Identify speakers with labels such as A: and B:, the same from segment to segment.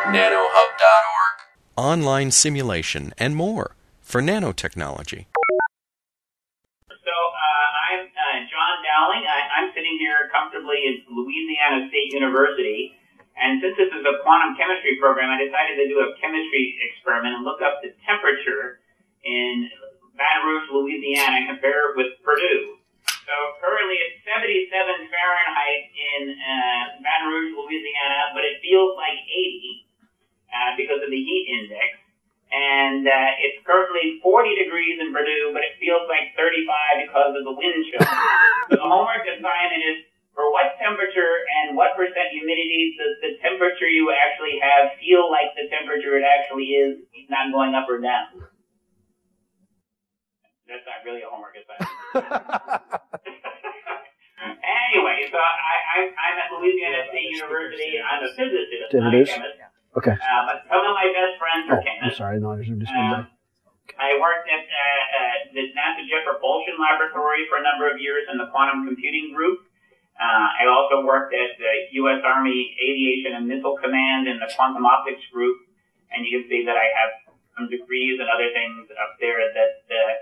A: nanohub.org.
B: Online simulation, and more for nanotechnology.
C: So I'm John Dowling. I'm sitting here comfortably at Louisiana State University. And since this is a quantum chemistry program, I decided to do a chemistry experiment and look up the temperature in Baton Rouge, Louisiana, and compare it with Purdue. So currently it's 77 Fahrenheit in Baton Rouge, Louisiana, but it feels like 80 because of the heat index. And it's currently 40 degrees in Purdue, but it feels like 35 because of the wind chill. So the homework assignment is, for what temperature and what percent humidity does the temperature you actually have feel like the temperature it actually is, not going up or down? That's not really a homework assignment. Anyway, so I'm at Louisiana State University. I'm a physicist, not a chemist.
D: Okay.
C: But some of my best friends are chemists.
D: I'm sorry, no, I just
C: I worked at the NASA Jet Propulsion Laboratory for a number of years in the quantum computing group. I also worked at the U.S. Army Aviation and Missile Command in the quantum optics group. And you can see that I have some degrees and other things up there that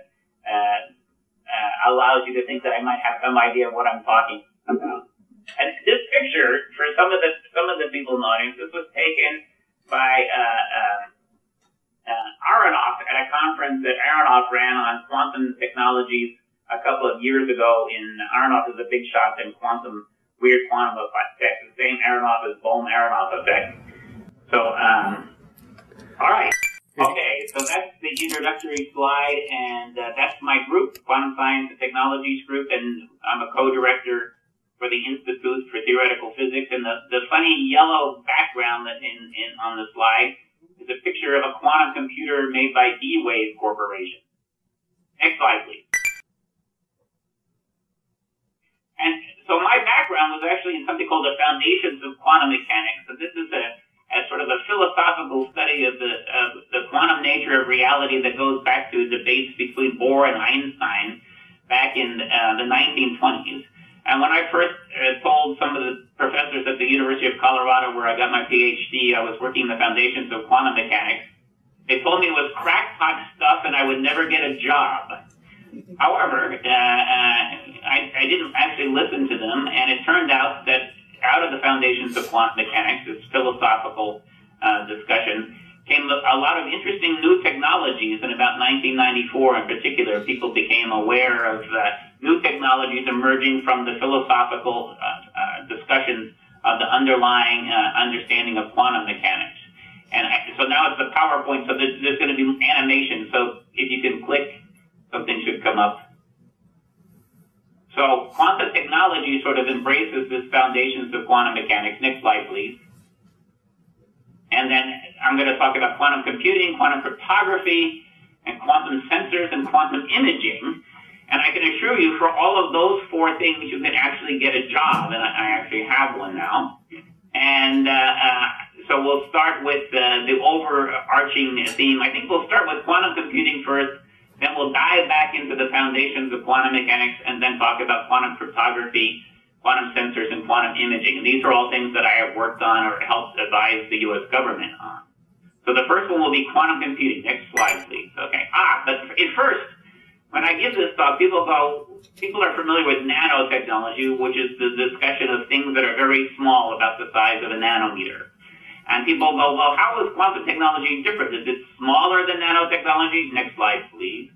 C: allows you to think that I might have some idea of what I'm talking about. And this picture, for some of the people in the audience, this was taken by Aronoff at a conference that Aronoff ran on quantum technologies a couple of years ago. Aronoff is a big shot in weird quantum effects, the same Aronoff as Bohm-Aronoff effect. So, all right. Okay, so that's the introductory slide, and that's my group, Quantum Science and Technologies Group, and I'm a co-director for the Institute for Theoretical Physics. And the funny yellow background that on the slide is a picture of a quantum computer made by D-Wave Corporation. Next slide, please. And so my background was actually in something called the Foundations of Quantum Mechanics. So this is a sort of a philosophical study of the quantum nature of reality that goes back to debates between Bohr and Einstein back in the 1920s. And when I first told some of the professors at the University of Colorado, where I got my PhD, I was working the Foundations of Quantum Mechanics, they told me it was crackpot stuff and I would never get a job. However, I didn't actually listen to them, and it turned out that out of the Foundations of Quantum Mechanics, this philosophical discussion, came a lot of interesting new technologies. In about 1994 in particular, people became aware of new technologies emerging from the philosophical discussions of the underlying understanding of quantum mechanics. And so now it's the PowerPoint, so there's going to be animation. So if you can click, something should come up. So quantum technology sort of embraces this Foundations of Quantum Mechanics. Next slide, please. And then I'm going to talk about quantum computing, quantum cryptography, and quantum sensors and quantum imaging. And I can assure you, for all of those four things, you can actually get a job. And I actually have one now. And so we'll start with the overarching theme. I think we'll start with quantum computing first. Then we'll dive back into the Foundations of Quantum Mechanics and then talk about quantum cryptography, quantum sensors, and quantum imaging. And these are all things that I have worked on or helped advise the U.S. government on. So the first one will be quantum computing. Next slide, please. Okay. But at first, when I give this talk, people are familiar with nanotechnology, which is the discussion of things that are very small, about the size of a nanometer. And people go, well, how is quantum technology different? Is it smaller than nanotechnology? Next slide, please.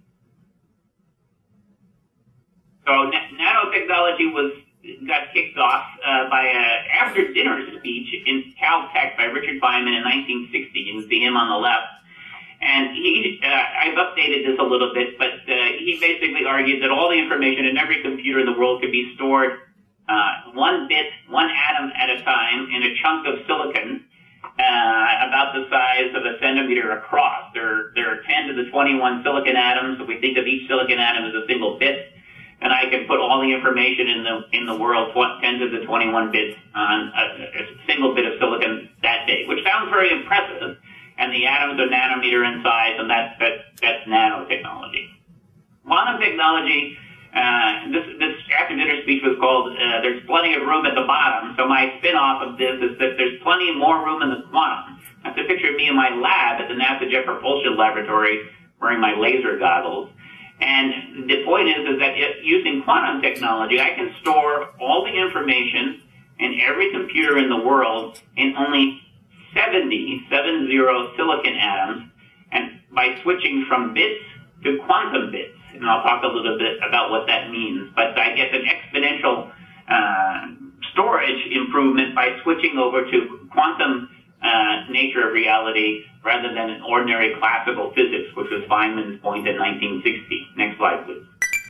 C: So nanotechnology got kicked off by an after-dinner speech in Caltech by Richard Feynman in 1960. You can see him on the left. And I've updated this a little bit, but he basically argued that all the information in every computer in the world could be stored one bit, one atom at a time in a chunk of silicon about the size of a centimeter across. There are 10 to the 21 silicon atoms. If we think of each silicon atom as a single bit, and I can put all the information in the world, 10 to the 21 bits on a single bit of silicon that big, which sounds very impressive. And the atoms are nanometer in size, and that's nanotechnology. Quantum technology, this after-dinner speech was called "There's Plenty of Room at the Bottom." So my spin-off of this is that there's plenty more room in the quantum. That's a picture of me in my lab at the NASA Jet Propulsion Laboratory wearing my laser goggles. And the point is that using quantum technology, I can store all the information in every computer in the world in only 70 silicon atoms, and by switching from bits to quantum bits. And I'll talk a little bit about what that means. But I get an exponential storage improvement by switching over to quantum nature of reality rather than an ordinary classical physics, which was Feynman's point in 1960. Next slide, please.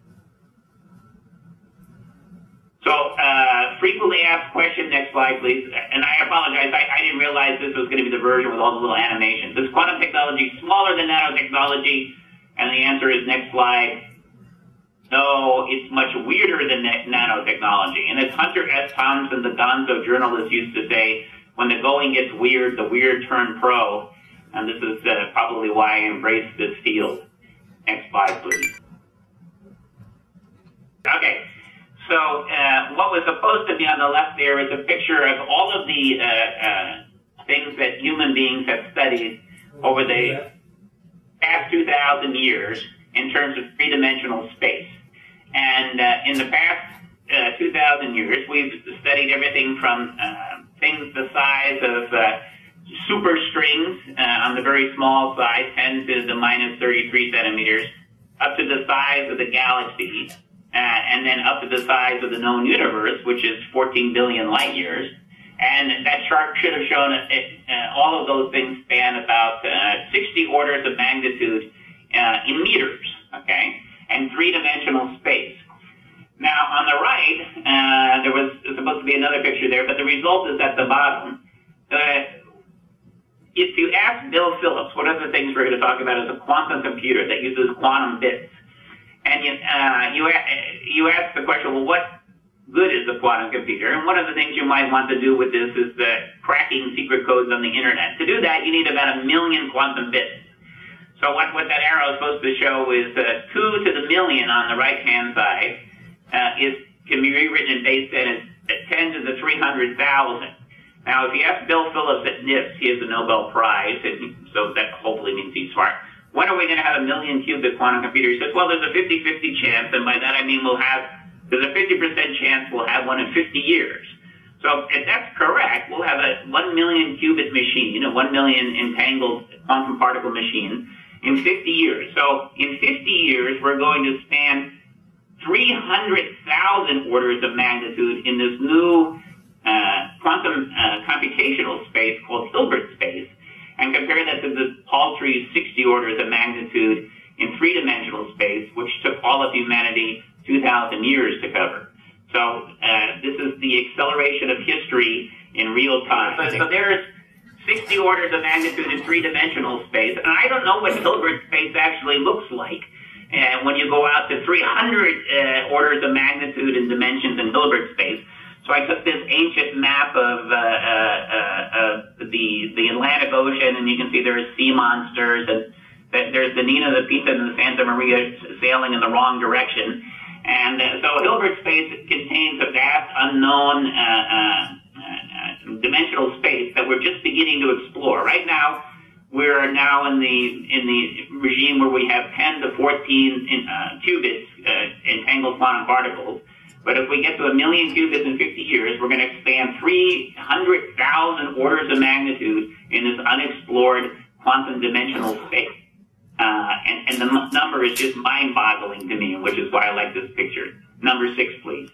C: So, frequently asked question, next slide, please. And I apologize, I didn't realize this was going to be the version with all the little animations. Is quantum technology smaller than nanotechnology? And the answer is, next slide, no, it's much weirder than nanotechnology. And as Hunter S. Thompson, the gonzo journalist, used to say, when the going gets weird, the weird turn pro. And this is probably why I embrace this field. Next slide, please. Okay, so what was supposed to be on the left there is a picture of all of the things that human beings have studied over the past 2,000 years in terms of three-dimensional space. And in the past 2,000 years, we've studied everything from things the size of superstrings on the very small size, 10 to the minus 33 centimeters, up to the size of the galaxy, and then up to the size of the known universe, which is 14 billion light years. And that chart should have shown all of those things span about 60 orders of magnitude in meters, okay, and three-dimensional space. Now, on the right, there was supposed to be another picture there, but the result is at the bottom. If you ask Bill Phillips, one of the things we're going to talk about is a quantum computer that uses quantum bits. And you ask the question, well, what good is a quantum computer? And one of the things you might want to do with this is cracking secret codes on the internet. To do that, you need about 1 million quantum bits. So what that arrow is supposed to show is 2 to the million on the right-hand side can be rewritten in base 10 as 10 to the 300,000. Now, if you ask Bill Phillips at NIST, he has a Nobel Prize, and so that hopefully means he's smart. When are we going to have 1 million qubit quantum computer? He says, well, there's a 50-50 chance, and by that I mean there's a 50% chance we'll have one in 50 years. So if that's correct, we'll have a 1 million qubit machine, a 1 million entangled quantum particle machine in 50 years. So in 50 years, we're going to span 300,000 orders of magnitude in this new quantum computational space called Hilbert space, and compare that to the paltry 60 orders of magnitude in three-dimensional space, which took all of humanity 2,000 years to cover. So this is the acceleration of history in real time. So there's 60 orders of magnitude in three-dimensional space, and I don't know what Hilbert space actually looks like. And when you go out to 300 orders of magnitude in dimensions in Hilbert space. So I took this ancient map of the Atlantic Ocean, and you can see there are sea monsters, and there's the Nina, the Pinta, and the Santa Maria sailing in the wrong direction. And so Hilbert space contains a vast unknown dimensional space that we're just beginning to explore. Right now, we're now in the regime where we have 10 to 14 qubits, entangled quantum particles. But if we get to 1 million qubits in 50 years, we're going to expand 300,000 orders of magnitude in this unexplored quantum dimensional space. And the number is just mind-boggling to me, which is why I like this picture. Number 6, please.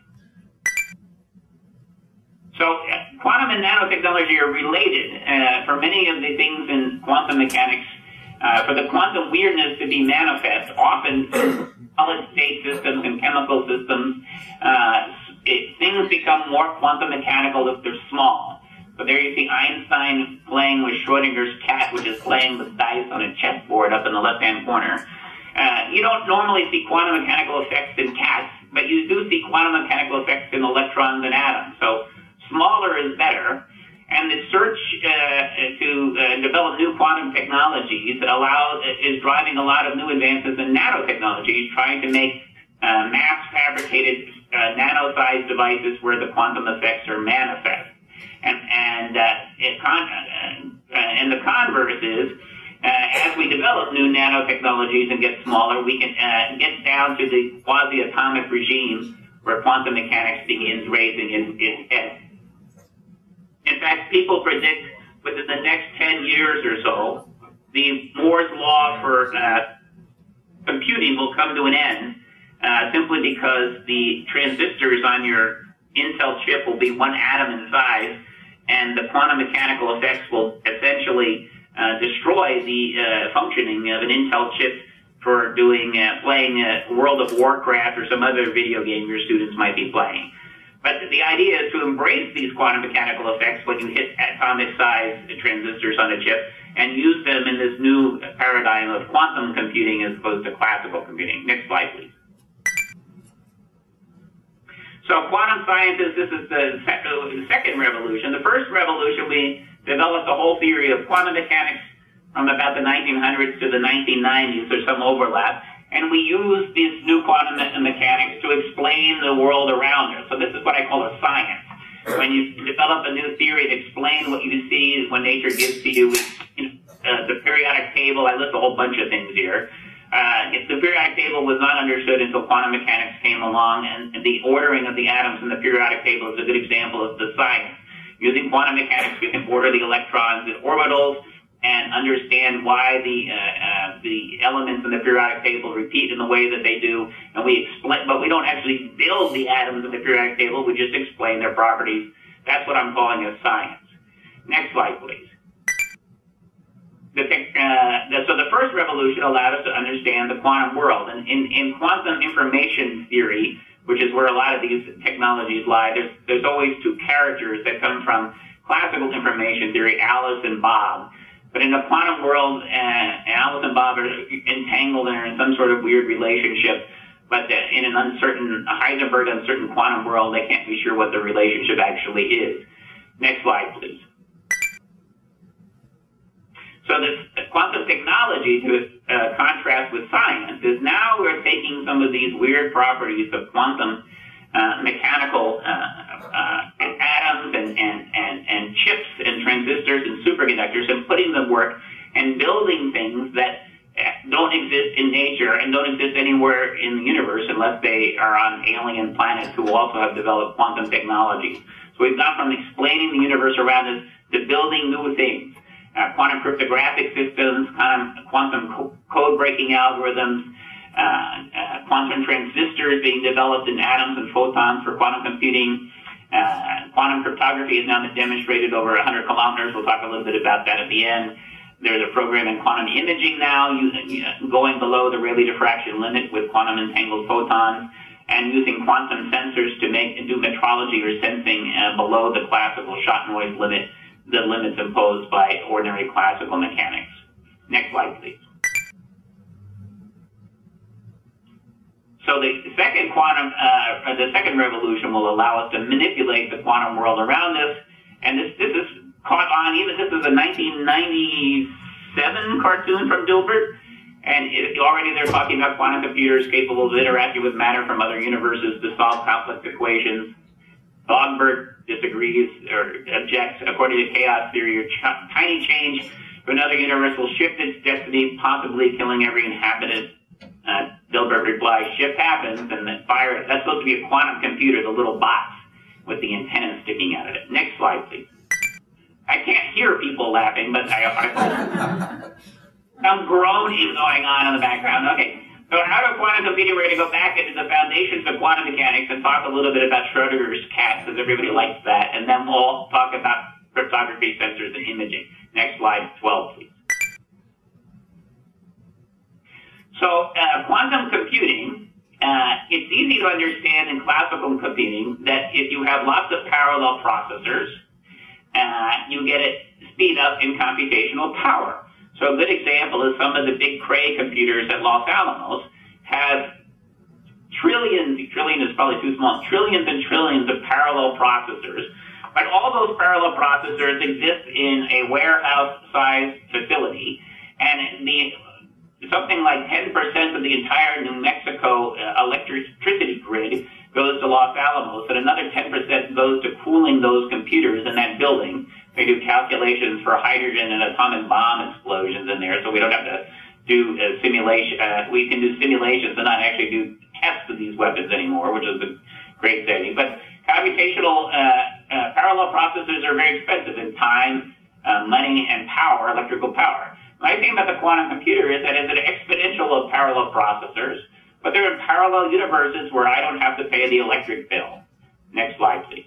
C: So quantum and nanotechnology are related. For many of the things in quantum mechanics, for the quantum weirdness to be manifest, often solid-state systems and chemical systems, things become more quantum mechanical if they're small. So there you see Einstein playing with Schrodinger's cat, which is playing with dice on a chessboard up in the left-hand corner. You don't normally see quantum mechanical effects in cats, but you do see quantum mechanical effects in electrons and atoms. So smaller is better. And the search to develop new quantum technologies is driving a lot of new advances in nanotechnology, trying to make mass-fabricated nano-sized devices where the quantum effects are manifest. And And the converse is, as we develop new nanotechnologies and get smaller, we can get down to the quasi-atomic regime where quantum mechanics begins raising its head. In fact, people predict within the next 10 years or so, the Moore's law for computing will come to an end simply because the transistors on your Intel chip will be one atom in size, and the quantum mechanical effects will essentially destroy the functioning of an Intel chip for playing World of Warcraft or some other video game your students might be playing. But the idea is to embrace these quantum mechanical effects when you hit atomic size transistors on a chip and use them in this new paradigm of quantum computing as opposed to classical computing. Next slide, please. So quantum scientists, this is the second revolution. The first revolution, we developed a whole theory of quantum mechanics from about the 1900s to the 1990s. There's some overlap. And we use this new quantum mechanics to explain the world around us. So this is what I call a science. When you develop a new theory to explain what you see when nature gives to you, the periodic table, I list a whole bunch of things here. The periodic table was not understood until quantum mechanics came along, and the ordering of the atoms in the periodic table is a good example of the science. Using quantum mechanics, we can order the electrons in orbitals and understand why the elements in the periodic table repeat in the way that they do, and we explain, but we don't actually build the atoms in the periodic table, we just explain their properties. That's what I'm calling a science. Next slide, please. So the first revolution allowed us to understand the quantum world, and in quantum information theory, which is where a lot of these technologies lie, there's always two characters that come from classical information theory, Alice and Bob. But in the quantum world, Alice and Bob are entangled and are in some sort of weird relationship. But in an Heisenberg uncertain quantum world, they can't be sure what the relationship actually is. Next slide, please. So this quantum technology, to contrast with science, is now we're taking some of these weird properties of quantum mechanical atoms and chips and transistors and superconductors and putting them to work and building things that don't exist in nature and don't exist anywhere in the universe unless they are on alien planets who also have developed quantum technologies. So we've gone from explaining the universe around us to building new things. Quantum cryptographic systems, quantum code-breaking algorithms, quantum transistors being developed in atoms and photons for quantum computing. Quantum cryptography has now been demonstrated over 100 kilometers. We'll talk a little bit about that at the end. There's a program in quantum imaging now, going below the Rayleigh diffraction limit with quantum entangled photons, and using quantum sensors to do metrology or sensing below the classical shot noise limit, the limits imposed by ordinary classical mechanics. Next slide, please. So the second revolution will allow us to manipulate the quantum world around us, and this is caught on. This is a 1997 cartoon from Dilbert, and already they're talking about quantum computers capable of interacting with matter from other universes to solve complex equations. Bogbert disagrees or objects. According to chaos theory, a tiny change to another universe will shift its destiny, possibly killing every inhabitant. Dilbert replies, shift happens, and then fire it. That's supposed to be a quantum computer, the little box with the antennas sticking out of it. Next slide, please. I can't hear people laughing, but some groaning going on in the background. Okay. So out of quantum computing, we're going to go back into the foundations of quantum mechanics and talk a little bit about Schrödinger's cat, because everybody likes that, and then we'll talk about cryptography, sensors, and imaging. Next slide, 12, please. So quantum computing, it's easy to understand in classical computing that if you have lots of parallel processors, you get it speed up in computational power. So a good example is some of the big Cray computers at Los Alamos have trillion is probably too small, trillions and trillions of parallel processors. But all those parallel processors exist in a warehouse-sized facility, and something like 10% of the entire New Mexico electricity grid goes to Los Alamos, and another 10% goes to cooling those computers in that building. They do calculations simulations for hydrogen and atomic bomb explosions in there, so we don't have to do simulation. We can do simulations and not actually do tests of these weapons anymore, which is a great saving. But computational parallel processors are very expensive in time, money, and power, electrical power. The nice thing about the quantum computer is that it's an exponential of parallel processors, but they're in parallel universes where I don't have to pay the electric bill. Next slide, please.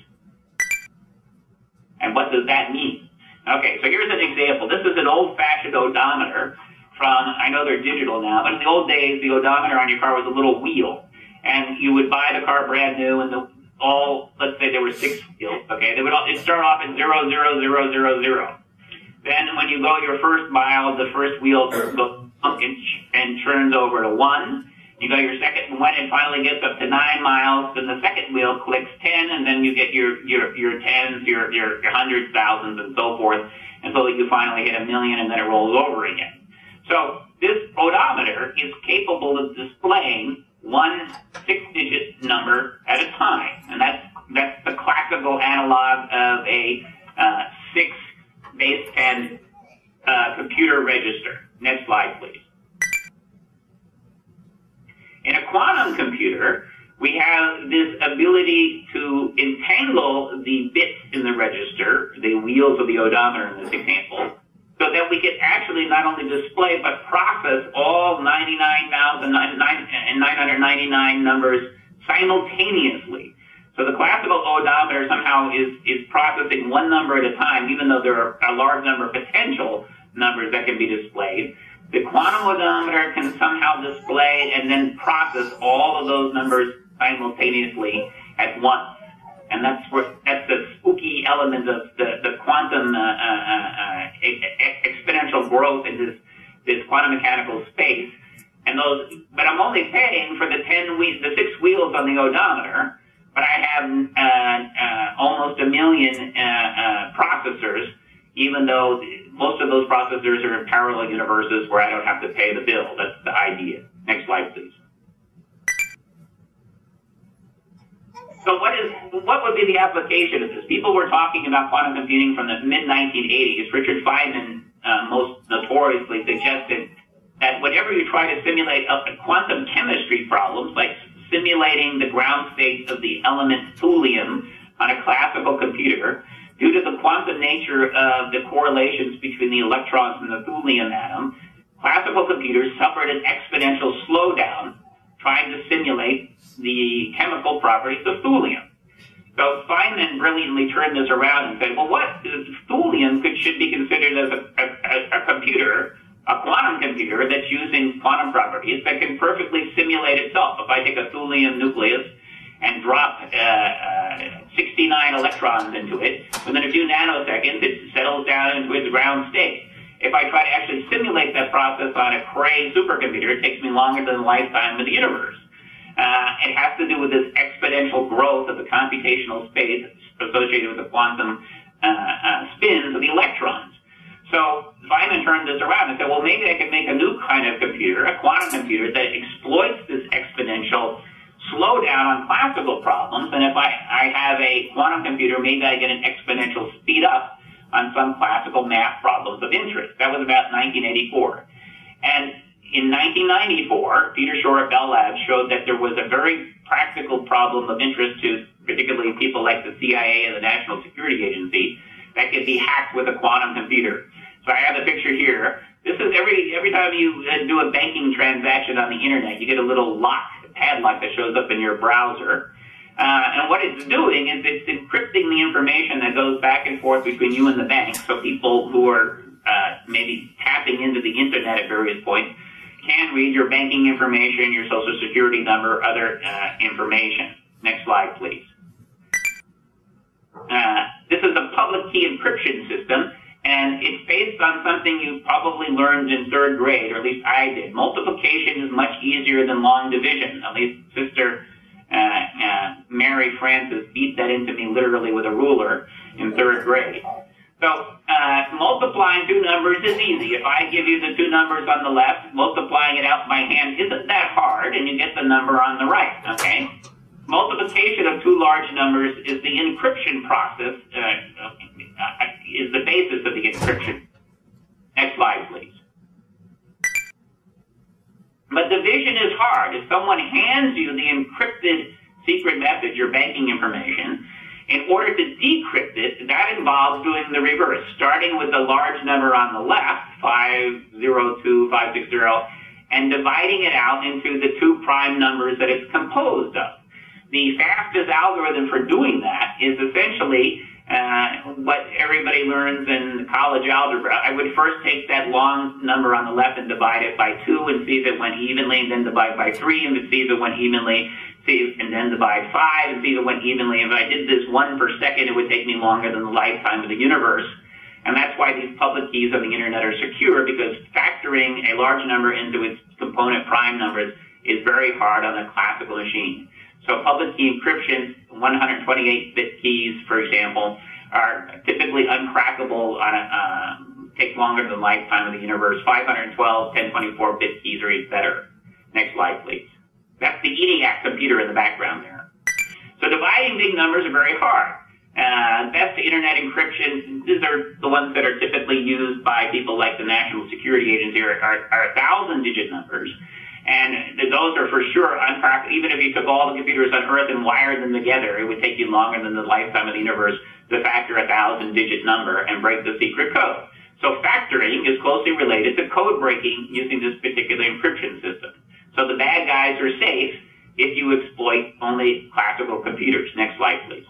C: And what does that mean? Okay, so here's an example. This is an old-fashioned odometer from, I know they're digital now, but in the old days, the odometer on your car was a little wheel. And you would buy the car brand new, and let's say there were 6 wheels, okay? It'd start off at 0, 0, 0, 0, 0. Then when you go your first mile, the first wheel goes and turns over to 1. You go your second one, it finally gets up to 9 miles, then the second wheel clicks 10, and then you get your tens, your hundreds, thousands, and so forth, until you finally hit 1 million, and then it rolls over again. So this odometer is capable of displaying one 6-digit number at a time, and that's the classical analog of a 6 base 10 computer register. Next slide, please. In a quantum computer, we have this ability to entangle the bits in the register, the wheels of the odometer in this example, so that we can actually not only display but process all 99,999 numbers simultaneously. So the classical odometer somehow is processing one number at a time, even though there are a large number of potential numbers that can be displayed. The quantum odometer can somehow display and then process all of those numbers simultaneously at once. And that's the spooky element of the quantum exponential growth in this quantum mechanical space. But I'm only paying for the 6 wheels on the odometer, but I have almost 1 million processors, even though most of those processors are in parallel universes where I don't have to pay the bill. That's the idea. Next slide, please. So what would be the application of this? People were talking about quantum computing from the mid-1980s. Richard Feynman most notoriously suggested that whenever you try to simulate quantum chemistry problems, like simulating the ground state of the element thulium on a classical computer, due to the quantum nature of the correlations between the electrons and the thulium atom, classical computers suffered an exponential slowdown trying to simulate the chemical properties of thulium. So Feynman brilliantly turned this around and said, well, thulium should be considered as a computer, a quantum computer that's using quantum properties that can perfectly simulate itself. If I take a thulium nucleus and drop 69 electrons into it, within a few nanoseconds, it settles down into its ground state. If I try to actually simulate that process on a Cray supercomputer, it takes me longer than the lifetime of the universe. It has to do with this exponential growth of the computational space associated with the quantum spins of the electrons. So Feynman turned this around and said, well, maybe I can make a new kind of computer, a quantum computer, that exploits this exponential slowdown on classical problems. And if I have a quantum computer, maybe I get an exponential speed up on some classical math problems of interest. That was about 1984. And in 1994, Peter Shor at Bell Labs showed that there was a very practical problem of interest to particularly people like the CIA and the National Security Agency that could be hacked with a quantum computer. So I have the picture here. This is every time you do a banking transaction on the internet, you get a little padlock that shows up in your browser. And what it's doing is it's encrypting the information that goes back and forth between you and the bank, so people who are maybe tapping into the internet at various points can read your banking information, your social security number, other information. Next slide, please. This is a public key encryption system, and it's based on something you probably learned in 3rd grade, or at least I did. Multiplication is much easier than long division. At least Sister Mary Frances beat that into me literally with a ruler in 3rd grade. So multiplying 2 numbers is easy. If I give you the 2 numbers on the left, multiplying it out by hand isn't that hard, and you get the number on the right, okay? Multiplication of 2 large numbers is the encryption process. is the basis of the encryption. Next slide, please. But division is hard. If someone hands you the encrypted secret message, your banking information, in order to decrypt it, that involves doing the reverse, starting with the large number on the left, 502560, and dividing it out into the two prime numbers that it's composed of. The fastest algorithm for doing that is essentially what everybody learns in college algebra. I would first take that long number on the left and divide it by 2 and see if it went evenly, and then divide by 3 and see if it went evenly, and then divide 5 and see if it went evenly. If I did this 1 per second, it would take me longer than the lifetime of the universe. And that's why these public keys on the internet are secure, because factoring a large number into its component prime numbers is very hard on a classical machine. So public key encryption, 128-bit keys, for example, are typically uncrackable take longer than the lifetime of the universe. 512, 1024-bit keys are even better. Next slide, please. That's the ENIAC computer in the background there. So dividing big numbers are very hard. Best internet encryption, these are the ones that are typically used by people like the National Security Agency, are 1,000-digit numbers. And those are for sure uncrackable. Even if you took all the computers on Earth and wired them together, it would take you longer than the lifetime of the universe to factor a 1,000-digit number and break the secret code. So factoring is closely related to code breaking using this particular encryption system. So the bad guys are safe if you exploit only classical computers. Next slide, please.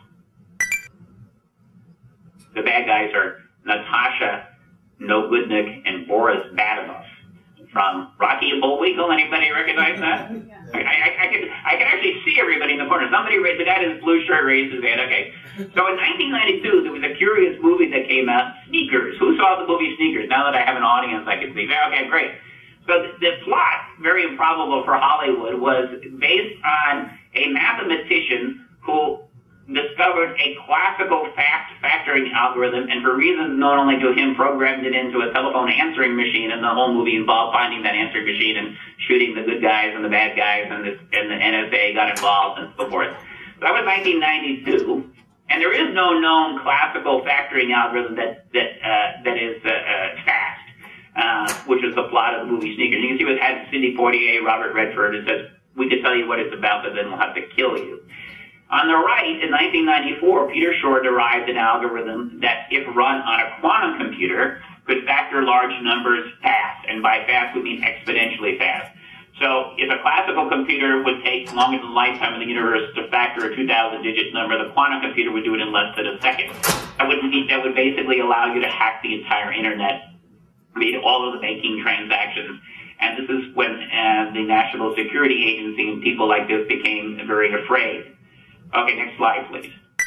C: The bad guys are Natasha Nogudnik and Boris Badabov from Rocky and Bullwinkle. Anybody recognize that? I can actually see everybody in the corner. Somebody raised, the guy in his blue shirt raised his hand. Okay. So in 1992, there was a curious movie that came out, Sneakers. Who saw the movie Sneakers? Now that I have an audience, I can see. Okay, great. So the plot, very improbable for Hollywood, was based on a mathematician who discovered a classical fast factoring algorithm, and for reasons known only to him, programmed it into a telephone answering machine, and the whole movie involved finding that answering machine and shooting the good guys and the bad guys, and the NSA got involved and so forth. So that was 1992, and there is no known classical factoring algorithm that is fast, which is the plot of the movie Sneakers. You can see it had Sidney Poitier, Robert Redford. It says, we could tell you what it's about, but then we'll have to kill you. On the right, in 1994, Peter Shor derived an algorithm that, if run on a quantum computer, could factor large numbers fast, and by fast we mean exponentially fast. So if a classical computer would take longer than the lifetime of the universe to factor a 2,000-digit number, the quantum computer would do it in less than a second. That would basically allow you to hack the entire internet, read all of the banking transactions. And this is when the National Security Agency and people like this became very afraid. Okay, next slide, please.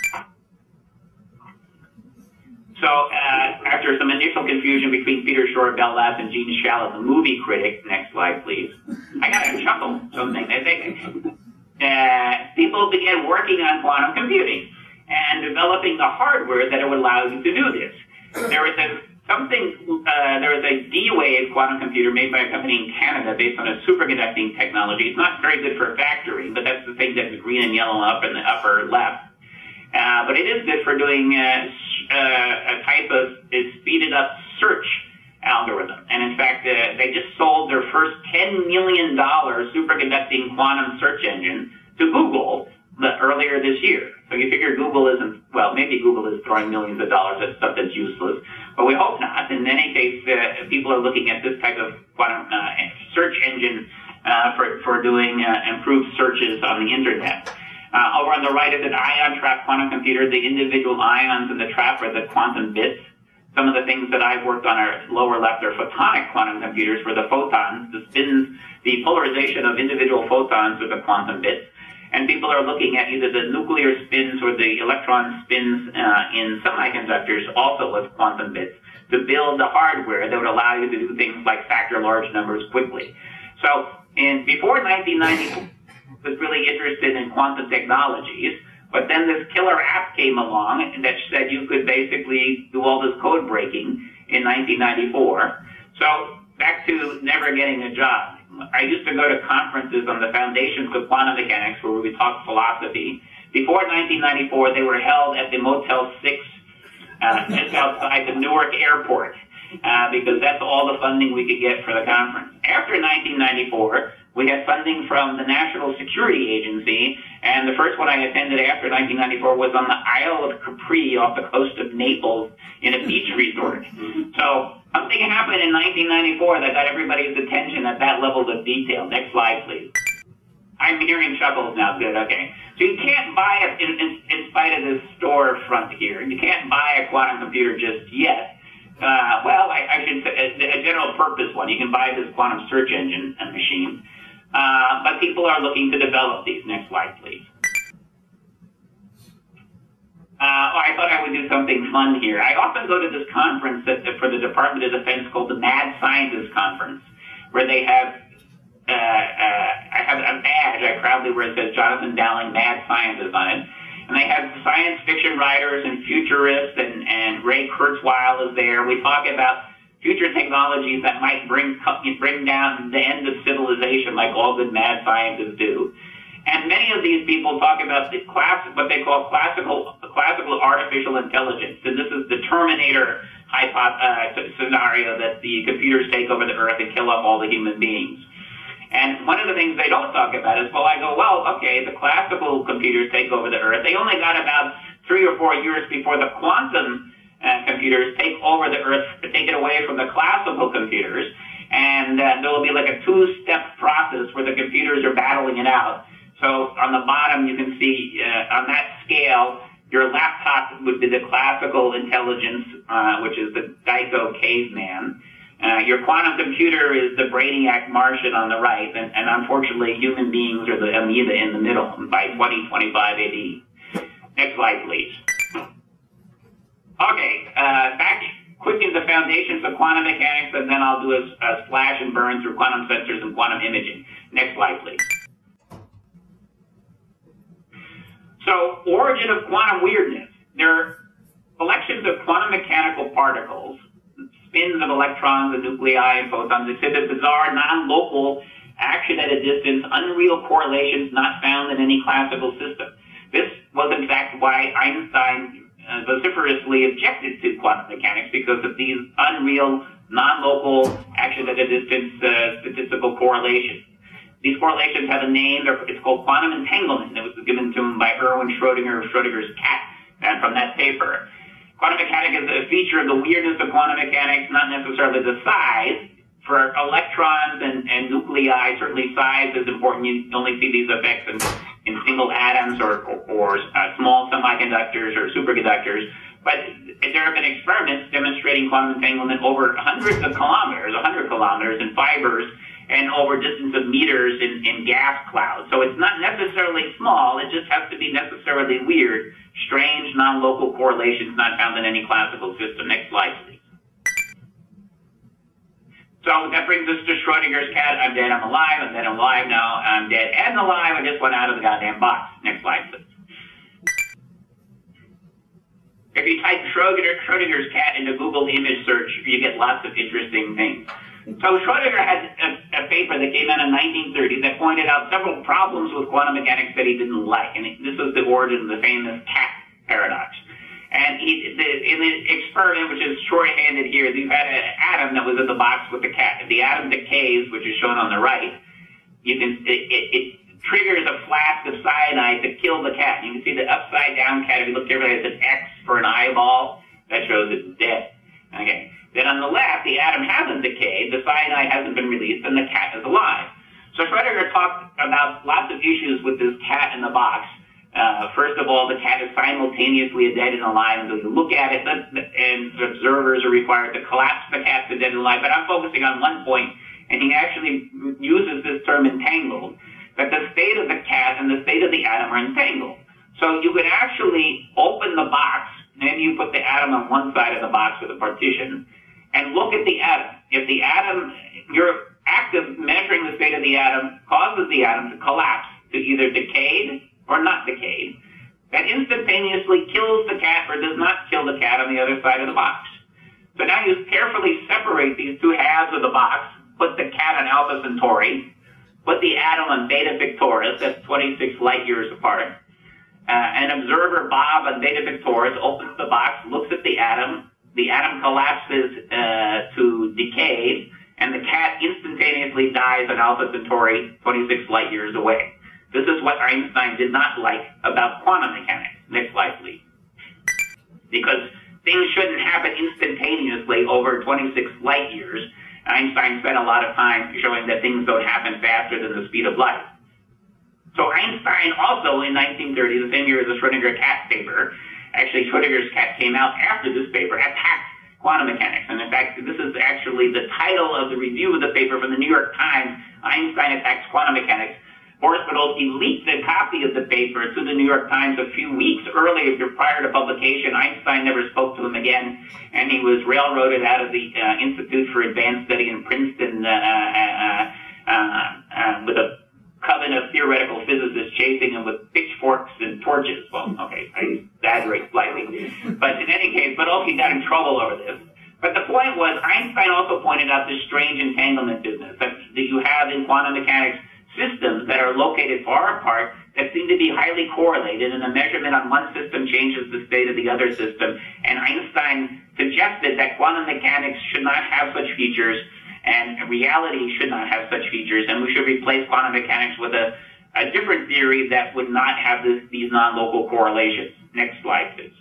C: So after some initial confusion between Peter Shor, Bell Labs, and Gene Shalit, the movie critic, next slide, please. I got a chuckle. People began working on quantum computing and developing the hardware that would allow you to do this. There was a D-Wave quantum computer made by a company in Canada based on a superconducting technology. It's not very good for factoring, but that's the thing that's green and yellow up in the upper left. But it is good for doing a type of speeded up search algorithm. And in fact, they just sold their first $10 million superconducting quantum search engine to Google earlier this year. So you figure Google isn't, well, maybe Google is throwing millions of dollars at stuff that's useless, but we hope not. In any case, people are looking at this type of quantum search engine for doing improved searches on the internet. Over on the right is an ion trap quantum computer. The individual ions in the trap are the quantum bits. Some of the things that I've worked on are lower left are photonic quantum computers, where the photons, the spins, the polarization of individual photons are the quantum bits. And people are looking at either the nuclear spins or the electron spins in semiconductors, also with quantum bits, to build the hardware that would allow you to do things like factor large numbers quickly. So before 1990, I was really interested in quantum technologies, but then this killer app came along that said you could basically do all this code breaking in 1994. So back to never getting a job. I used to go to conferences on the foundations of quantum mechanics where we talked philosophy. Before 1994, they were held at the Motel 6 just outside the Newark airport, because that's all the funding we could get for the conference. After 1994, we had funding from the National Security Agency, and the first one I attended after 1994 was on the Isle of Capri off the coast of Naples in a beach resort. So something happened in 1994 that got everybody's attention at that level of detail. Next slide, please. I'm hearing chuckles now. Good, okay. So you can't buy it in spite of this storefront here. You can't buy a quantum computer just yet. Well, I should say a general purpose one. You can buy this quantum search engine and machine. But people are looking to develop these. Next slide, please. I thought I would do something fun here. I often go to this conference for the Department of Defense called the Mad Scientist Conference, where they have I have a badge I proudly wear that says Jonathan Dowling, Mad Scientist on it. And they have science fiction writers and futurists, and Ray Kurzweil is there. We talk about future technologies that might bring down the end of civilization like all good mad scientists do. And many of these people talk about what they call classical artificial intelligence. And this is the Terminator scenario that the computers take over the earth and kill off all the human beings. And one of the things they don't talk about is, okay, the classical computers take over the earth. They only got about 3 or 4 years before the quantum computers take over the earth, take it away from the classical computers. And there will be like a 2-step process where the computers are battling it out. So on the bottom, you can see on that scale, your laptop would be the classical intelligence, which is the Geico caveman. Your quantum computer is the brainiac Martian on the right, and unfortunately, human beings are the amoeba in the middle by 2025 AD. Next slide, please. Okay, back quick into the foundations of quantum mechanics, and then I'll do a slash and burn through quantum sensors and quantum imaging. Next slide, please. So, origin of quantum weirdness. There are collections of quantum mechanical particles, spins of electrons and nuclei and photons, exhibit bizarre, non-local action at a distance, unreal correlations not found in any classical system. This was, in fact, why Einstein vociferously objected to quantum mechanics, because of these unreal, non-local action at a distance statistical correlations. These correlations have a name. It's called quantum entanglement. It was given to him by Erwin Schrödinger of Schrödinger's cat, and from that paper. Quantum mechanics is a feature of the weirdness of quantum mechanics, not necessarily the size. For electrons and nuclei, certainly size is important. You only see these effects in single atoms or small semiconductors or superconductors. But there have been experiments demonstrating quantum entanglement over hundreds of kilometers, 100 kilometers in fibers, and over distance of meters in gas clouds. So it's not necessarily small, it just has to be necessarily weird, strange, non-local correlations not found in any classical system. Next slide, please. So that brings us to Schrödinger's cat. I'm dead, I'm alive, I'm dead, I'm alive, now I'm dead and alive, I just went out of the goddamn box. Next slide, please. If you type Schrödinger's cat into Google image search, you get lots of interesting things. So Schrödinger had a paper that came out in 1930 that pointed out several problems with quantum mechanics that he didn't like, and this was the origin of the famous cat paradox. And in the experiment, which is short-handed here, you had an atom that was in the box with the cat. If the atom decays, which is shown on the right, it triggers a flask of cyanide to kill the cat. You can see the upside-down cat, if you look carefully, it's an X for an eyeball. That shows it's dead. Okay. Then on the left, the atom hasn't decayed, the cyanide hasn't been released, and the cat is alive. So Schrödinger talked about lots of issues with this cat in the box. First of all, the cat is simultaneously dead and alive, and so you look at it, and observers are required to collapse the cat to dead and alive. But I'm focusing on one point, and he actually uses this term entangled, that the state of the cat and the state of the atom are entangled. So you could actually open the box, maybe you put the atom on one side of the box with a partition, and look at the atom. If the atom, your act of measuring the state of the atom causes the atom to collapse to either decayed or not decayed, that instantaneously kills the cat or does not kill the cat on the other side of the box. So now you carefully separate these two halves of the box, put the cat on Alpha Centauri, put the atom on Beta Pictoris, that's 26 light years apart, An observer, Bob, on Beta Victoris, opens the box, looks at the atom collapses to decay, and the cat instantaneously dies at Alpha Centauri 26 light years away. This is what Einstein did not like about quantum mechanics. Next slide, please. Because things shouldn't happen instantaneously over 26 light years. Einstein spent a lot of time showing that things don't happen faster than the speed of light. So Einstein also in 1930, the same year as the Schrödinger cat paper, actually Schrödinger's cat came out after this paper, attacked quantum mechanics. And in fact, this is actually the title of the review of the paper from the New York Times, Einstein Attacks Quantum Mechanics. Boris Podolsky leaked a copy of the paper to the New York Times a few weeks earlier, prior to publication. Einstein never spoke to him again, and he was railroaded out of the Institute for Advanced Study in Princeton with a coven of theoretical physicists chasing him with pitchforks and torches. Well, okay, I exaggerate slightly. But in any case, Podolsky got in trouble over this. But the point was, Einstein also pointed out this strange entanglement business that you have in quantum mechanics, systems that are located far apart that seem to be highly correlated, and a measurement on one system changes the state of the other system. And Einstein suggested that quantum mechanics should not have such features, and reality should not have such features, and we should replace quantum mechanics with a different theory that would not have these non-local correlations. Next slide, please.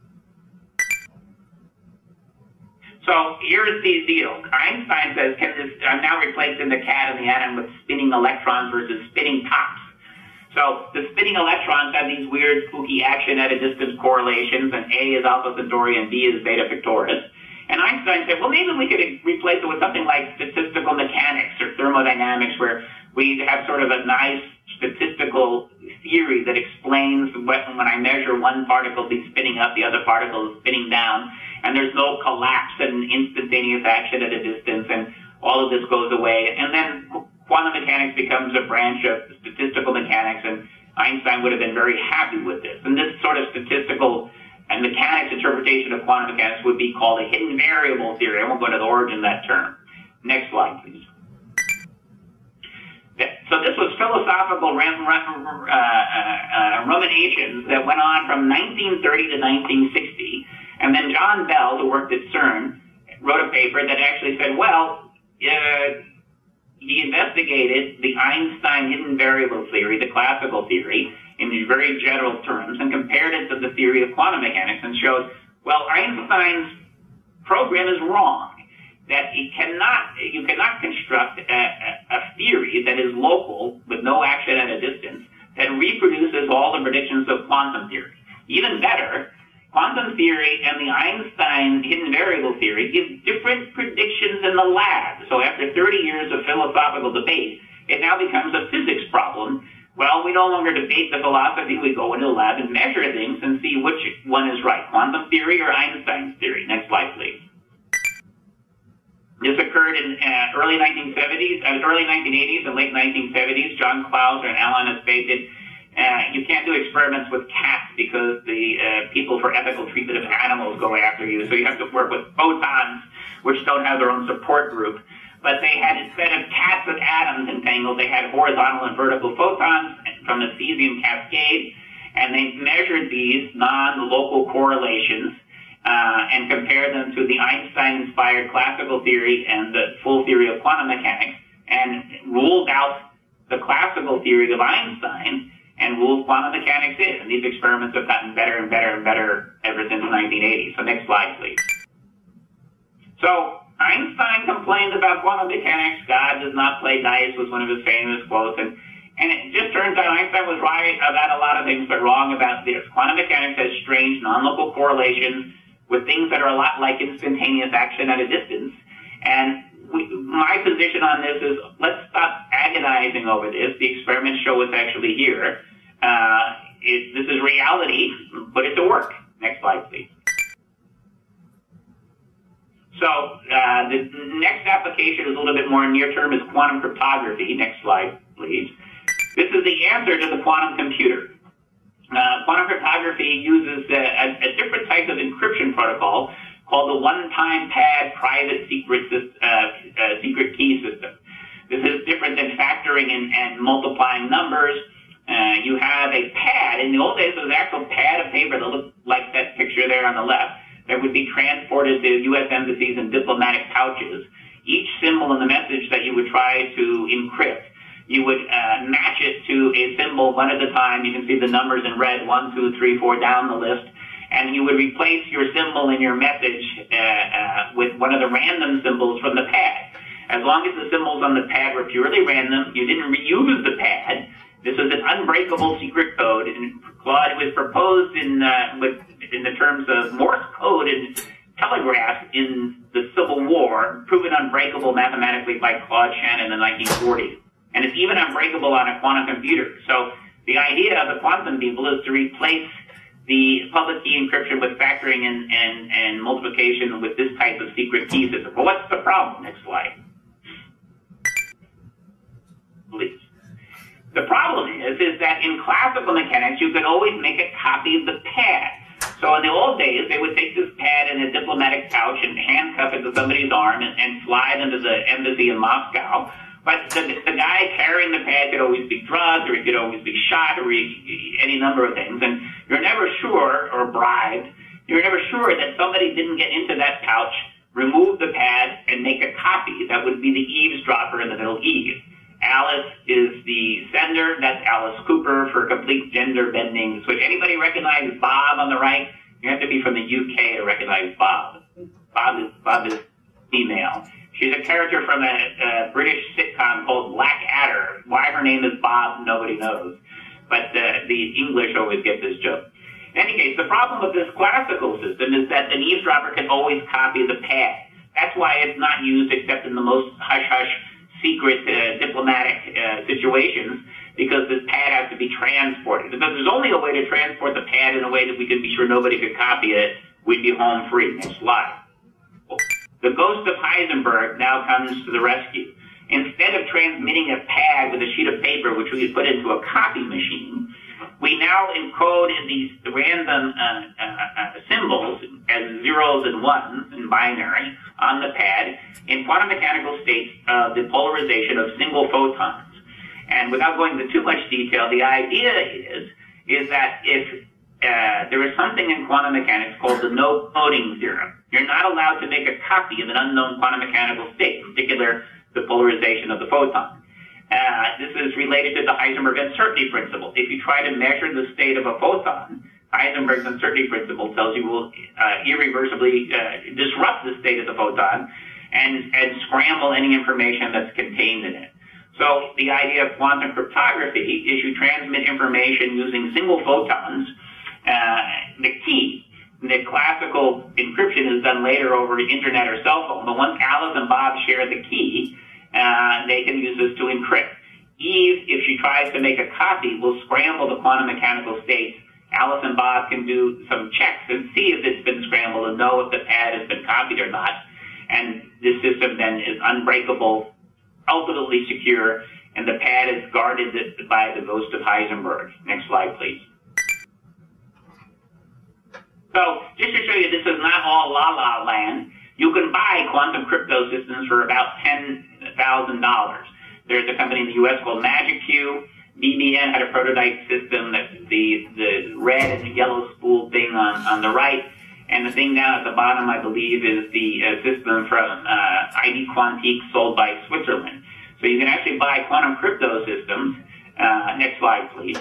C: So here's the deal. Einstein says, I'm now replacing the cat and the atom with spinning electrons versus spinning tops. So the spinning electrons have these weird, spooky action at a distance correlations, and A is Alpha Centauri and B is Beta Victoris. And Einstein said, well, maybe we could replace it with something like statistical mechanics or thermodynamics, where we have sort of a nice statistical theory that explains when I measure one particle be spinning up, the other particle is spinning down, and there's no collapse and instantaneous action at a distance, and all of this goes away. And then quantum mechanics becomes a branch of statistical mechanics, and Einstein would have been very happy with this. And this sort of statistical and mechanics interpretation of quantum mechanics would be called a hidden variable theory. I won't go into the origin of that term. Next slide, please. So this was philosophical ruminations that went on from 1930 to 1960. And then John Bell, who worked at CERN, wrote a paper that actually said, well, he investigated the Einstein hidden variable theory, the classical theory, in these very general terms, and compared it to the theory of quantum mechanics and showed, well, Einstein's program is wrong, that you cannot construct a theory that is local with no action at a distance that reproduces all the predictions of quantum theory. Even better, quantum theory and the Einstein hidden variable theory give different predictions in the lab. So after 30 years of philosophical debate, it now becomes a physics problem. Well, we no longer debate the philosophy. We go into the lab and measure things and see which one is right, quantum theory or Einstein's theory. Next slide, please. This occurred in early 1980s and late 1970s. John Clauser and Alan Aspect did. You can't do experiments with cats because the people for ethical treatment of animals go after you. So you have to work with photons, which don't have their own support group. But they had, instead of cats with atoms entangled, they had horizontal and vertical photons from the cesium cascade, and they measured these non-local correlations and compared them to the Einstein-inspired classical theory and the full theory of quantum mechanics, and ruled out the classical theory of Einstein and ruled quantum mechanics in. And these experiments have gotten better and better and better ever since 1980. So next slide, please. So Einstein complained about quantum mechanics. God does not play dice was one of his famous quotes. And it just turns out Einstein was right about a lot of things, but wrong about this. Quantum mechanics has strange non-local correlations with things that are a lot like instantaneous action at a distance. And my position on this is, let's stop agonizing over this. The experiments show it's actually here. This is reality. Put it to work. Next slide, please. So the next application is a little bit more near term, is quantum cryptography. Next slide, please. This is the answer to the quantum computer. Quantum cryptography uses a different type of encryption protocol called the one-time pad private secret key system. This is different than factoring and multiplying numbers. You have a pad. In the old days, it was an actual pad of paper that looked like that picture there on the left that would be transported to U.S. embassies in diplomatic pouches. Each symbol in the message that you would try to encrypt, you would match it to a symbol one at a time. You can see the numbers in red, 1, 2, 3, 4 down the list. And you would replace your symbol in your message with one of the random symbols from the pad. As long as the symbols on the pad were purely random, you didn't reuse the pad. This was an unbreakable secret code, and Claude was proposed in the terms of Morse code and telegraph in the Civil War, proven unbreakable mathematically by Claude Shannon in the 1940s. And it's even unbreakable on a quantum computer. So the idea of the quantum people is to replace the public key encryption with factoring and multiplication with this type of secret key system. Well, what's the problem? Next slide. Please. The problem is that in classical mechanics, you could always make a copy of the pad. So in the old days, they would take this pad in a diplomatic pouch and handcuff it to somebody's arm and fly them to the embassy in Moscow. But the guy carrying the pad could always be drugged, or he could always be shot, or any number of things. And you're never sure, or bribed, you're never sure that somebody didn't get into that pouch, remove the pad, and make a copy. That would be the eavesdropper in the middle Eve. Alice is the sender. That's Alice Cooper for complete gender bending switch. Anybody recognize Bob on the right? You have to be from the UK to recognize Bob. Bob is female. She's a character from a British sitcom called Blackadder. Why her name is Bob, nobody knows. But the English always get this joke. In any case, the problem with this classical system is that an eavesdropper can always copy the pad. That's why it's not used except in the most hush-hush secret diplomatic situations, because this pad has to be transported. If there's only a way to transport the pad in a way that we could be sure nobody could copy it, we'd be home free. Next slide. The ghost of Heisenberg now comes to the rescue. Instead of transmitting a pad with a sheet of paper, which we could put into a copy machine, we now encode in these random symbols as zeros and ones in binary on the pad in quantum mechanical states of the polarization of single photons. And without going into too much detail, the idea is that if there is something in quantum mechanics called the no coding theorem. You're not allowed to make a copy of an unknown quantum mechanical state, in particular the polarization of the photon. This is related to the Heisenberg uncertainty principle. If you try to measure the state of a photon, Heisenberg's uncertainty principle tells you will irreversibly disrupt the state of the photon and scramble any information that's contained in it. So the idea of quantum cryptography is you transmit information using single photons. The key, the classical encryption is done later over the internet or cell phone, but once Alice and Bob share the key, they can use this to encrypt. Eve, if she tries to make a copy, will scramble the quantum mechanical states. Alice and Bob can do some checks and see if it's been scrambled and know if the pad has been copied or not. And this system then is unbreakable, ultimately secure, and the pad is guarded by the ghost of Heisenberg. Next slide, please. So, just to show you this is not all la-la land, you can buy quantum crypto systems for about $10,000. There's a company in the U.S. called MagicQ. BBN had a prototype system, that the red and yellow spool thing on the right. And the thing down at the bottom, I believe, is the system from ID Quantique sold by Switzerland. So you can actually buy quantum crypto systems. Next slide, please.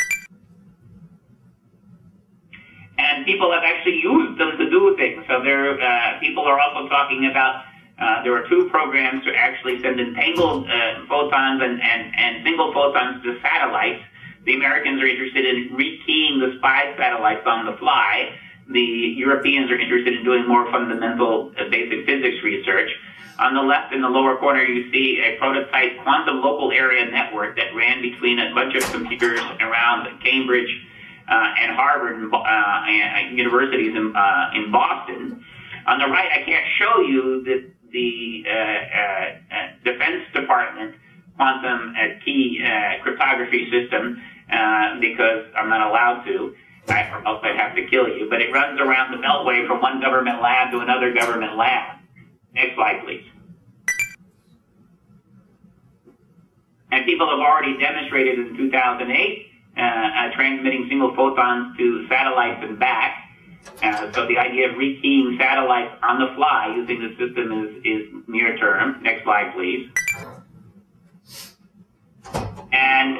C: And people have actually used them to do things. So people are also talking about, there are two programs to actually send entangled photons and single photons to satellites. The Americans are interested in rekeying the spy satellites on the fly. The Europeans are interested in doing more fundamental basic physics research. On the left in the lower corner, you see a prototype quantum local area network that ran between a bunch of computers around Cambridge and Harvard universities in Boston. On the right, I can't show you the Defense Department quantum key cryptography system because I'm not allowed to, or else I'd have to kill you. But it runs around the Beltway from one government lab to another government lab. Next slide, please. And people have already demonstrated in 2008 transmitting single photons to satellites and back. So the idea of rekeying satellites on the fly using the system is near term. Next slide, please. And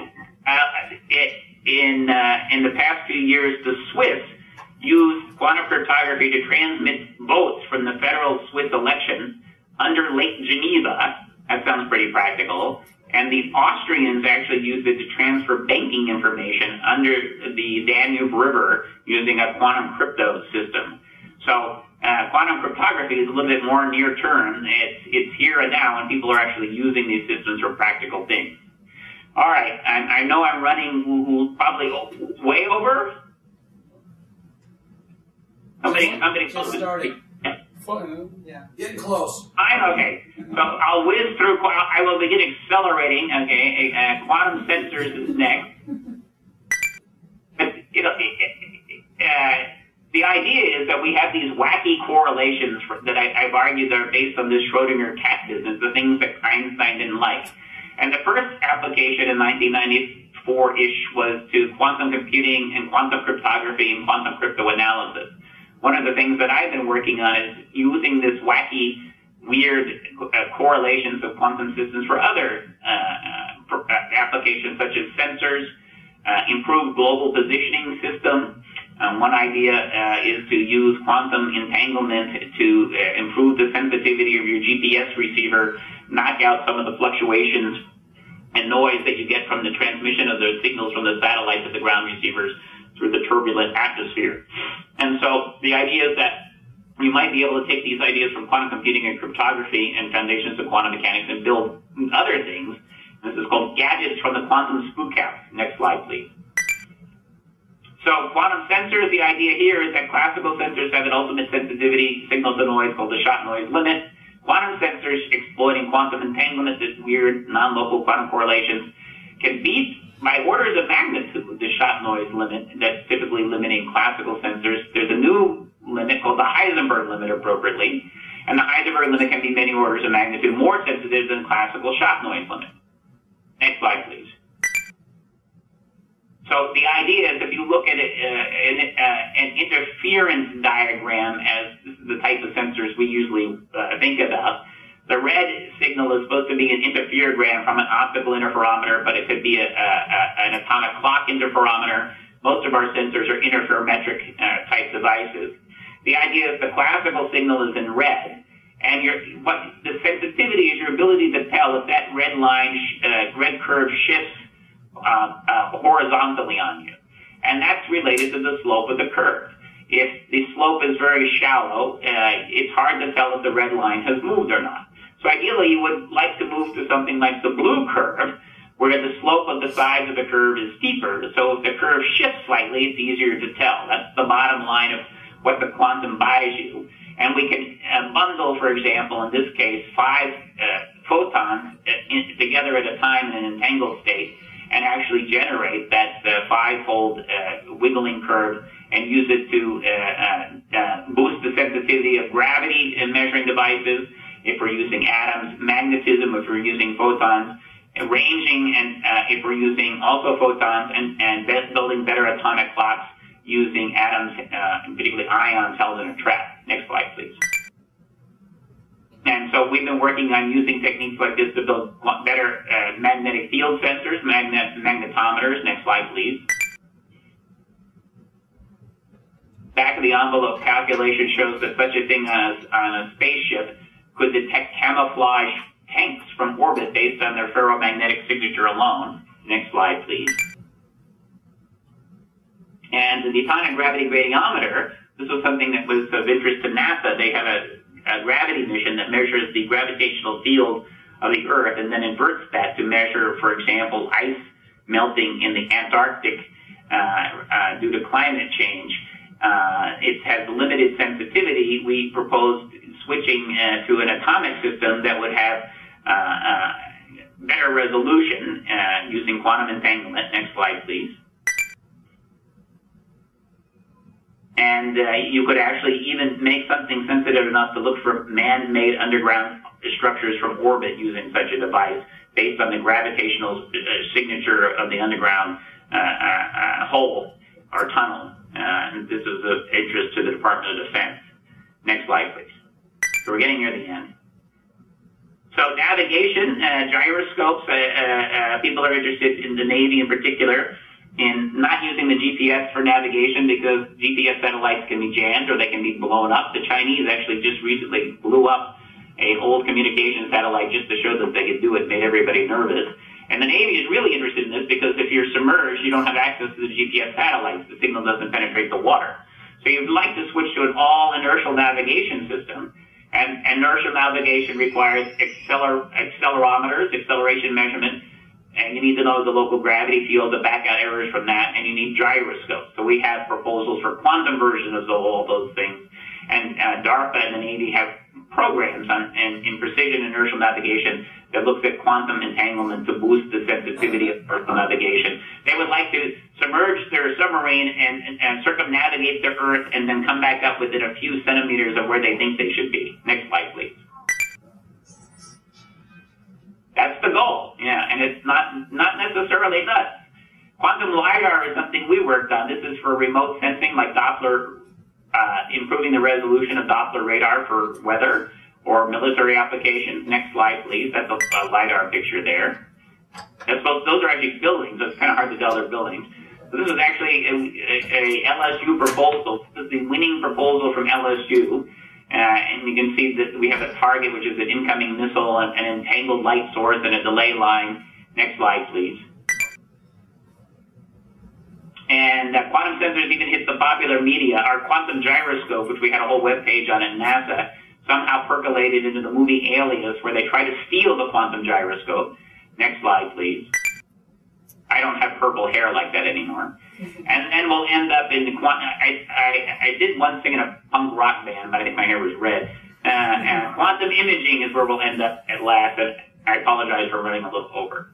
C: in the past few years, the Swiss used quantum cryptography to transmit votes from the federal Swiss election under Lake Geneva. That sounds pretty practical. And the Austrians actually used it to transfer banking information under the Danube River using a quantum crypto system. So quantum cryptography is a little bit more near term. It's here and now, and people are actually using these systems for practical things. All right, I know I'm running probably way over. Somebody
A: just started. Yeah.
D: Getting close.
C: Fine, okay. So I'll whiz through. I will begin accelerating. Okay, quantum sensors is next. But, the idea is that we have these wacky correlations that I've argued are based on this Schrodinger cat business, the things that Einstein didn't like. And the first application in 1994-ish was to quantum computing and quantum cryptography and quantum cryptoanalysis. One of the things that I've been working on is using this wacky, weird correlations of quantum systems for other applications such as sensors, improved global positioning system. One idea is to use quantum entanglement to improve the sensitivity of your GPS receiver, knock out some of the fluctuations and noise that you get from the transmission of the signals from the satellite to the ground receivers through the turbulent atmosphere. And so the idea is that we might be able to take these ideas from quantum computing and cryptography and foundations of quantum mechanics and build other things. This is called gadgets from the quantum spook house. Next slide, please. So quantum sensors, the idea here is that classical sensors have an ultimate sensitivity signal to noise called the shot noise limit. Quantum sensors exploiting quantum entanglement, this weird non-local quantum correlations, can beat by orders of magnitude the shot noise limit that's typically limiting classical sensors. There's a new limit called the Heisenberg limit appropriately, and the Heisenberg limit can be many orders of magnitude more sensitive than classical shot noise limit. Next slide, please. So the idea is if you look at an interference diagram as the type of sensors we usually think about, the red signal is supposed to be an interferogram from an optical interferometer, but it could be an atomic clock interferometer. Most of our sensors are interferometric type devices. The idea is the classical signal is in red, and what the sensitivity is your ability to tell if that red line, red curve shifts horizontally on you. And that's related to the slope of the curve. If the slope is very shallow, it's hard to tell if the red line has moved or not. So ideally, you would like to move to something like the blue curve, where the slope of the sides of the curve is steeper. So if the curve shifts slightly, it's easier to tell. That's the bottom line of what the quantum buys you. And we can bundle, for example, in this case, 5 photons together at a time in an entangled state and actually generate that 5-fold wiggling curve and use it to boost the sensitivity of gravity in measuring devices, if we're using atoms, magnetism if we're using photons, ranging, and if we're using also photons, and building better atomic clocks using atoms, particularly ions held in a trap. Next slide, please. And so we've been working on using techniques like this to build better magnetic field sensors, magnetometers. Next slide, please. Back of the envelope calculation shows that such a thing on a spaceship could detect camouflage tanks from orbit based on their ferromagnetic signature alone. Next slide, please. And the atomic gravity gradiometer, this was something that was of interest to NASA. They have a gravity mission that measures the gravitational field of the Earth and then inverts that to measure, for example, ice melting in the Antarctic due to climate change. It has limited sensitivity. We proposed switching to an atomic system that would have better resolution using quantum entanglement. Next slide, please. And you could actually even make something sensitive enough to look for man-made underground structures from orbit using such a device based on the gravitational signature of the underground hole or tunnel. And this is of interest to the Department of Defense. Next slide, please. So we're getting near the end. So navigation, gyroscopes, people are interested in the Navy in particular in not using the GPS for navigation because GPS satellites can be jammed or they can be blown up. The Chinese actually just recently blew up an old communication satellite just to show that they could do it, made everybody nervous. And the Navy is really interested in this because if you're submerged, you don't have access to the GPS satellites. The signal doesn't penetrate the water. So you'd like to switch to an all-inertial navigation system. And inertial navigation requires accelerometers, acceleration measurement, and you need to know the local gravity field to back out errors from that, and you need gyroscopes. So we have proposals for quantum versions of all those things. And DARPA and the Navy have programs in precision inertial navigation that looks at quantum entanglement to boost the sensitivity of inertial navigation. They would like to submerge their submarine and circumnavigate the Earth and then come back up within a few centimeters of where they think they should be. Next slide, please. That's the goal, yeah, and it's not necessarily nuts. Quantum LiDAR is something we worked on. This is for remote sensing like Doppler, improving the resolution of Doppler radar for weather or military applications. Next slide, please. That's a LiDAR picture there. Those are actually buildings. It's kind of hard to tell they're buildings. So this is actually a LSU proposal. This is the winning proposal from LSU. And you can see that we have a target, which is an incoming missile, an entangled light source, and a delay line. Next slide, please. And quantum sensors even hit the popular media. Our quantum gyroscope, which we had a whole web page on at NASA, somehow percolated into the movie Alias, where they try to steal the quantum gyroscope. Next slide, please. I don't have purple hair like that anymore. And then we'll end up in the quantum. I did once sing in a punk rock band, but I think my hair was red. And quantum imaging is where we'll end up at last. And I apologize for running a little over.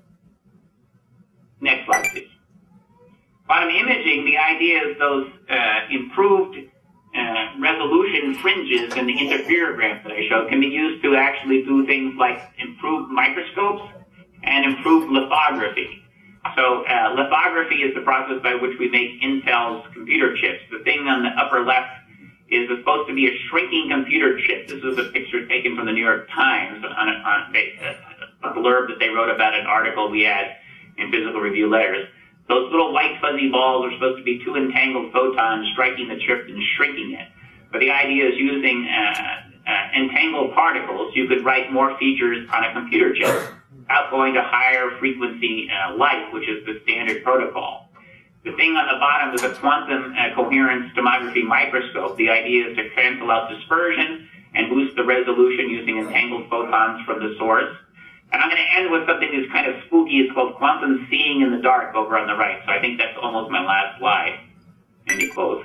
C: Next slide, please. Quantum imaging, the idea is those improved resolution fringes in the interferogram that I showed can be used to actually do things like improve microscopes and improve lithography. So lithography is the process by which we make Intel's computer chips. The thing on the upper left is supposed to be a shrinking computer chip. This is a picture taken from the New York Times on a blurb that they wrote about an article we had in Physical Review Letters. Those little white fuzzy balls are supposed to be two entangled photons striking the chip and shrinking it. But the idea is using entangled particles, you could write more features on a computer chip without going to higher frequency light, which is the standard protocol. The thing on the bottom is a quantum coherence tomography microscope. The idea is to cancel out dispersion and boost the resolution using entangled photons from the source. And I'm going to end with something that's kind of spooky. It's called quantum seeing in the dark over on the right. So I think that's almost my last slide. Any close?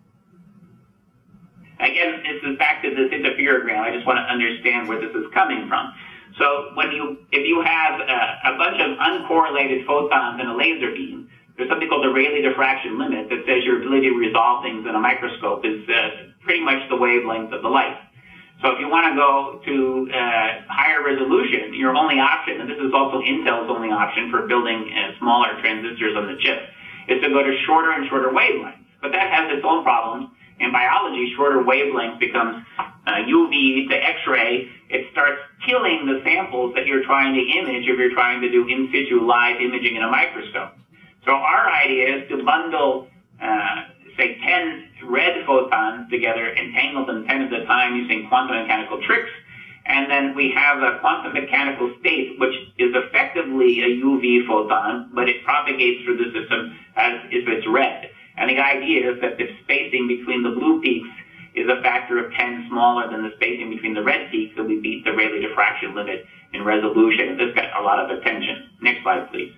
C: Again, this is back to this interferogram. I just want to understand where this is coming from. So if you have a bunch of uncorrelated photons in a laser beam, there's something called the Rayleigh diffraction limit that says your ability to resolve things in a microscope is pretty much the wavelength of the light. So if you want to go to higher resolution, your only option, and this is also Intel's only option for building smaller transistors on the chip, is to go to shorter and shorter wavelengths. But that has its own problems. In biology, shorter wavelength becomes UV to X-ray. It starts killing the samples that you're trying to image if you're trying to do in situ live imaging in a microscope. So our idea is to bundle, say, 10 red photons together, entangle them 10 at a time using quantum mechanical tricks, and then we have a quantum mechanical state, which is effectively a UV photon, but it propagates through the system as if it's red. And the idea is that the spacing between the blue peaks is a factor of 10 smaller than the spacing between the red peaks, so we beat the Rayleigh diffraction limit in resolution. This got a lot of attention. Next slide, please.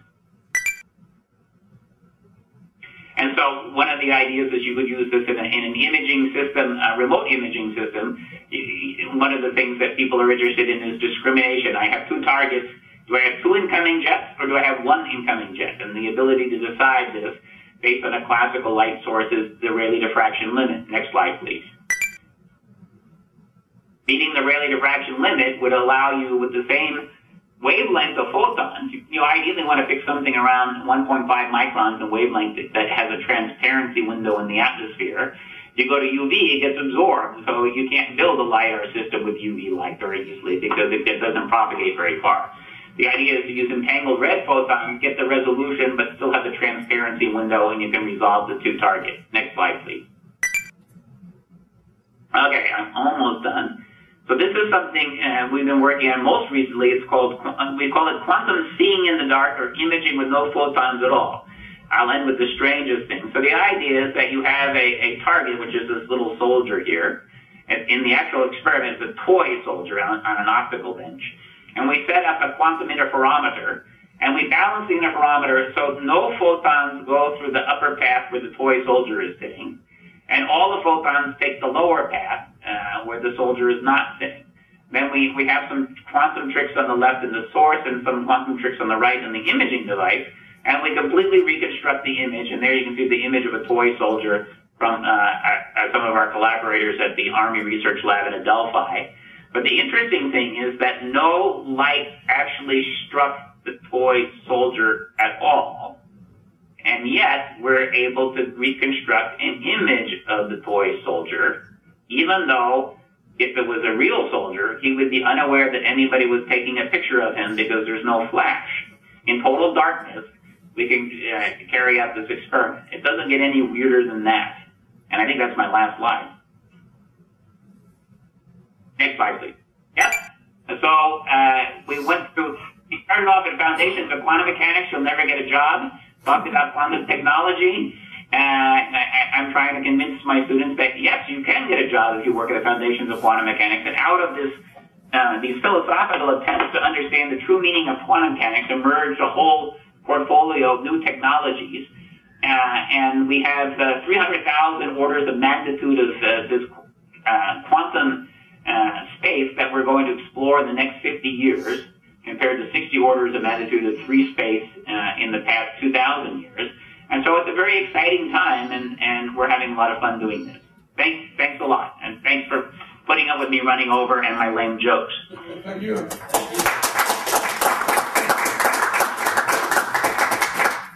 C: And so one of the ideas is you could use this in an imaging system, a remote imaging system. One of the things that people are interested in is discrimination. I have two targets. Do I have two incoming jets or do I have one incoming jet? And the ability to decide this based on a classical light source is the Rayleigh diffraction limit. Next slide, please. Beating the Rayleigh diffraction limit would allow you with the same wavelength of photons, you ideally want to pick something around 1.5 microns in wavelength that has a transparency window in the atmosphere. You go to UV, it gets absorbed, so you can't build a LiDAR system with UV light very easily because it doesn't propagate very far. The idea is to use entangled red photons, get the resolution, but still have the transparency window, and you can resolve the two targets. Next slide, please. Okay, I'm almost done. So this is something we've been working on most recently. We call it quantum seeing in the dark, or imaging with no photons at all. I'll end with the strangest thing. So the idea is that you have a target, which is this little soldier here. And in the actual experiment, it's a toy soldier on an optical bench. And we set up a quantum interferometer, and we balance the interferometer so no photons go through the upper path where the toy soldier is sitting, and all the photons take the lower path where the soldier is not sitting. Then we have some quantum tricks on the left in the source and some quantum tricks on the right in the imaging device, and we completely reconstruct the image. And there you can see the image of a toy soldier from some of our collaborators at the Army Research Lab in Adelphi. But the interesting thing is that no light actually struck the toy soldier at all. And yet, we're able to reconstruct an image of the toy soldier, even though if it was a real soldier, he would be unaware that anybody was taking a picture of him because there's no flash. In total darkness, we can carry out this experiment. It doesn't get any weirder than that. And I think that's my last slide. Next slide, please. Yep. So we started off at Foundations of Quantum Mechanics. You'll never get a job. Talked about quantum technology. I'm trying to convince my students that, yes, you can get a job if you work at the Foundations of Quantum Mechanics. And out of this, these philosophical attempts to understand the true meaning of quantum mechanics emerged a whole portfolio of new technologies. And we have 300,000 orders of magnitude of this quantum space that we're going to explore in the next 50 years, compared to 60 orders of magnitude of free space in the past 2,000 years. And so it's a very exciting time, and we're having a lot of fun doing this. Thanks a lot, and thanks for putting up with me running over and my lame jokes.
A: Thank you.